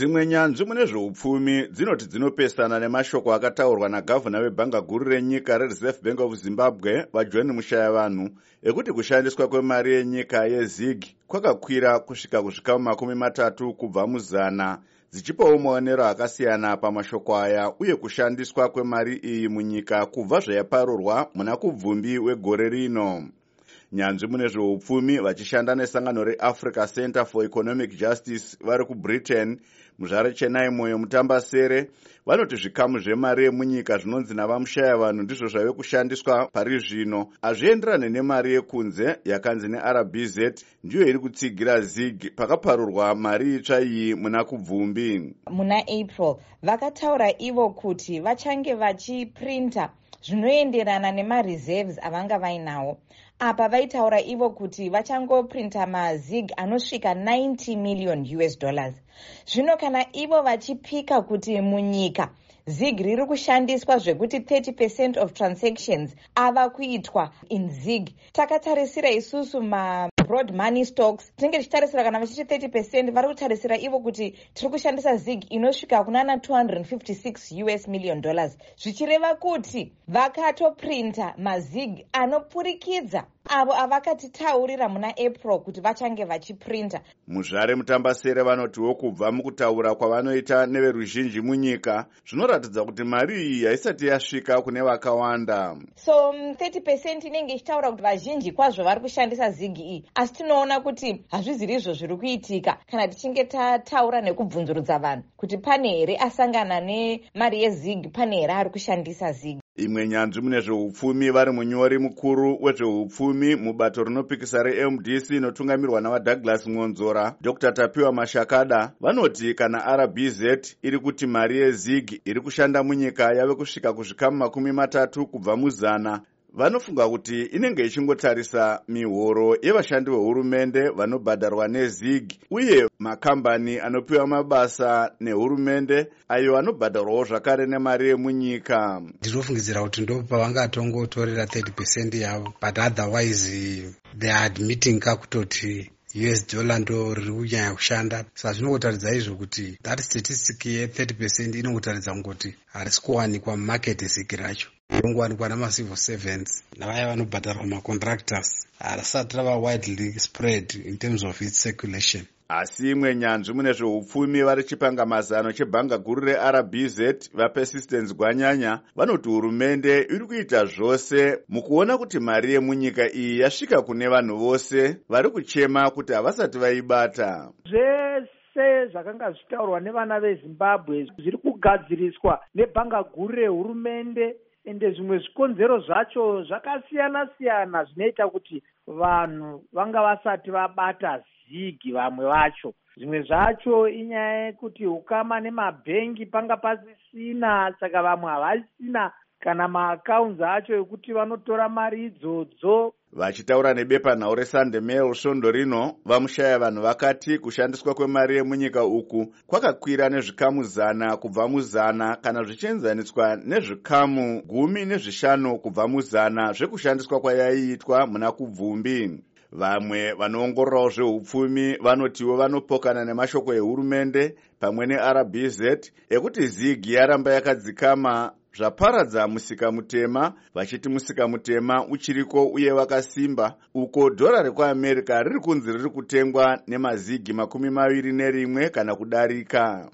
Dzimwe nyanzvi mune zveupfumi dzinoti dzinopesana nemashoko akataurwa nagavhana webhanga guru renyika reReserve Bank of Zimbabwe vaJohn Mushayavanhu ekuti kushandiswa kwemari yenyika yeZIG kwakakwira kusvika kuzvikamu 30 kubva muzana, dzichipawo maonero akasiyana pamashoko aya uye kushandiswa kwemari iyi munyika kubva zvayaparurwa muna kubvumbi wegore rino. Nyanzvi mune zveupfumi vachishanda nesangano reAfrica Center for Economic Justice vari kuBritain muzvare Chennai Moyo Mutambasere vanoti zvikamu zvemari yemunyika zvinonzi navamushayavanhu ndizvo zvave kushandiswa pari zvino hazvienderane nemari yekunze yakanzi neRBZ ndiyo iri kutsigira ZIG pakaparurwa mari itsva iyi muna kubvumbi. Muna April vakataura ivo kuti vachange vachiprinta zvinoenderana nemareserves avanga vainawo. Apa vaitaura ivo kuti vachangoprinta maZIG anosvika $90 million. Zvino kana ivo vachipika kuti munyika ZIG riri kushandiswa zvekuti 30% of transactions ava kuitwa in ZIG, takatarisira isusu broad money stocks tinenge tichitarisira kana vachiti 30% vari kutarisira ivo kuti tiri kushandisa ZIG inosvika kunana $256 million, zvichireva kuti vakatoprinta maZIG anopurikidza avo avakatitaurira muna April kuti vachange vachiprinta. Muzvare Mutambasere vanotiwo kubva mukutaura kwavanoita neveruzhinji munyika zvinoratidza kuti mari iyi haisati yasvika kune vakawanda. So 30% inenge ichitaura kuti vazhinji kwazvo vari kushandisa ZIG iyi, asi tinoona kuti hazviziri izvo zviri kuitika kana tichinge tataura nekubvunzurudza vanhu kuti pane here asangana nemari yeZIG, pane here ari kushandisa ZIG. Imwe nyanzvi mune zveupfumi vari munyori mukuru wezveupfumi mubato rinopikisa reMDC inotungamirwa navaDouglas Ngonzora, Dr. Tapiwa Mashakada, vanoti kana RBZ iri kuti mari yeZIG iri kushanda munyika yave kusvika kuzvikamu 30 kubva muzana, vanofunga kuti inenge ichingotarisa mihoro yevashandi vehurumende vanobhadharwa neZIG uye makambani anopiwa mabasa nehurumende ayo anobhadharwawo zvakare nemari yemunyika. Ndinofungidzira kuti ndo pavangatongotorera 30% yavo, but otherwise they are admitting kakutoti US dollar ndo riri kunyanya kushanda. Saka zvinotaridza izvo kuti that statistic ye 30% inotaridza kuti harisi kuwanikwa mumarket ZIG racho, ringowanikwa namacivil servants navaya vanobhadharwa macontractors, harisati rava widely spread in terms of its circulation. Asi imwe nyanzvi mune zveupfumi vari chipangamazano chebhanga guru reRBZ vaPersistence Gwanyanya vanoti hurumende iri kuita zvose mukuona kuti mari yemunyika iyi yasvika kune vanhu vose vari kuchema kuti havasati vaibata. Zvese zvakanga zvitaurwa nevana veZimbabwe zviri kugadziriswa nebhanga guru rehurumende, ende zvimwe zvikonzero zvacho zvakasiyana-siyana zvinoita kuti vanhu vanga vasati vabata ZIG. Vamwe vacho zvimwe zvacho inyaya yekuti ukama nemabhengi panga pasisina, saka vamwe havasina kana maakaunzi acho ekuti vanotora mari idzodzo. Vachitaura nebepanhau reSunday Mail svondo rino, vamushayavanhu vakati kushandiswa kwemari yemunyika uku kwakakwira nezvikamu 100 kubva muzana kana zvichienzaniswa nezvikamu 15 kubva muzana zvekushandiswa kwayaiitwa muna kubvumbi. Vamwe vanoongororawo zveupfumi vanotiwo vanopokana nemashoko ehurumende pamwe neRBZ ekuti ZIG yaramba yakadzikama zvaparadza musika mutema, vachiti musika mutema uchiriko uye wakasimba, uko dhora rekuAmerica riri kunzi riri kutengwa nemaZIG 21 kana kudarika.